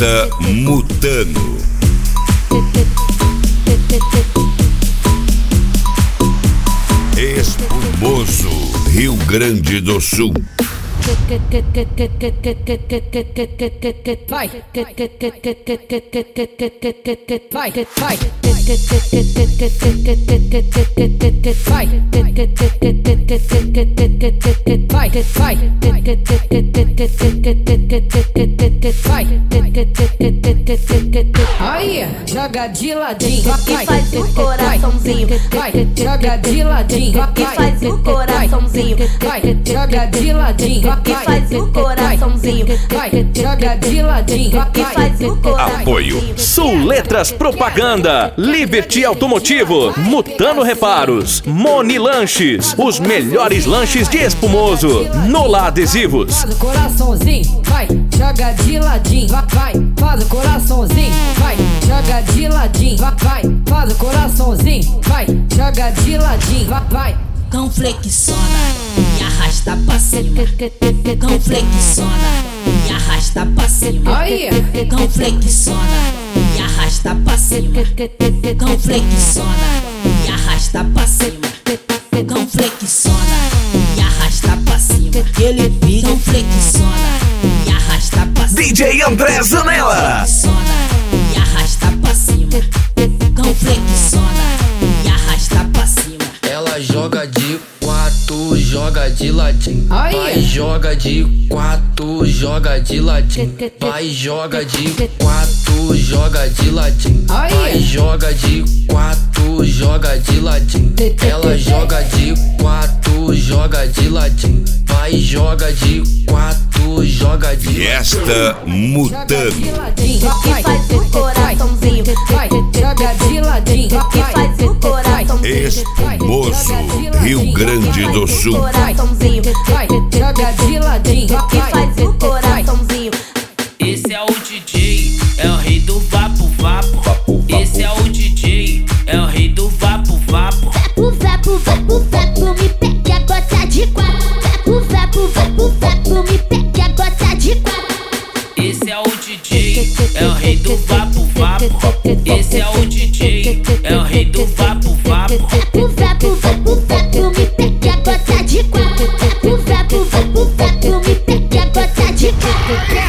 Festa Mutano. Espumoso, Rio Grande do Sul. Vai, aí, joga de ladinho, que faz o coraçãozinho, vai, joga de ladinho, que faz o coraçãozinho, vai, joga de ladinho, que faz o coraçãozinho, vai, joga de ladinho, que faz o coraçãozinho. Apoio Sul Letras Propaganda, Liberty Automotivo, Mutano Reparos, Moni Lanches, os melhores lanches de Espumoso, Nola Adesivos. faz o coraçãozinho, vai, joga de ladinho, vai, faz o coraçãozinho, vai, joga de ladinho, vai, faz o coraçãozinho, vai, joga de ladinho, vai. Cão flexiona e arrasta pra cima. Cão flexiona e arrasta pra cima. Aí, Cão flexiona e arrasta pra cima. Cão flexiona e arrasta pra cima. Cão flexiona e arrasta pra cima. Ele fica. Cão flexiona e arrasta pra cima. DJ André Zanella. Flexiona e arrasta pra cima. Cão flexiona e arrasta pra cima. Ela joga de quatro, joga de ladinho. Aí. Vai, joga de quatro, joga de ladinho. Vai, joga de quatro, joga de ladinho. Aí. Vai, joga de quatro, joga de ladinho. Ela joga de quatro, joga de ladinho. Vai, joga de quatro, joga de ladinho. Festa Mutano. Que faz o coraçãozinho, vai, joga de ladinho, que faz o coraçãozinho, Espumoso, Rio Grande do Sul. coraçãozinho, vai, joga de ladinho, que faz o coraçãozinho. Esse é o DJ, é o rei do vapo vapo. Esse é o DJ, é o rei do vapo vapo. Vapo, vapo, vapo, me pega, gota de quatro. Vapo, vapo, vapo, me pega, gota de quatro. Esse é o DJ, é o rei do vapo vapo. Esse é o DJ, é o rei do vapo vapo. Vapo, vapo, vapo, me pega, gota de quatro. Vapo, vapo, vapo, me pega, gota de quatro.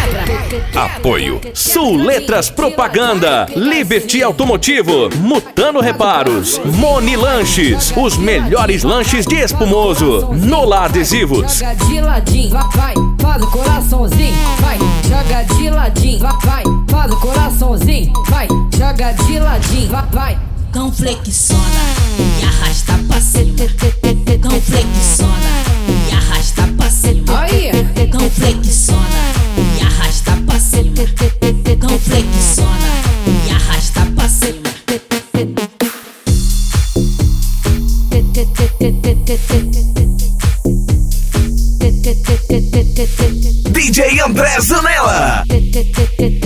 Apoio Sul Letras Propaganda, Liberty Automotivo, Mutano Reparos, Moni Lanches, os melhores lanches de Espumoso, Nola Adesivos. joga de ladinho, vai, faz o coraçãozinho, vai, joga de ladinho, vai, faz o coraçãozinho, vai, joga de ladinho, vai. Cão flexiona e arrasta pra cima. Cão flexiona e arrasta pra cima. Aí, Cão flexiona e arrasta pra cima. Cão flexiona e arrasta pra cima. DJ André Zanella.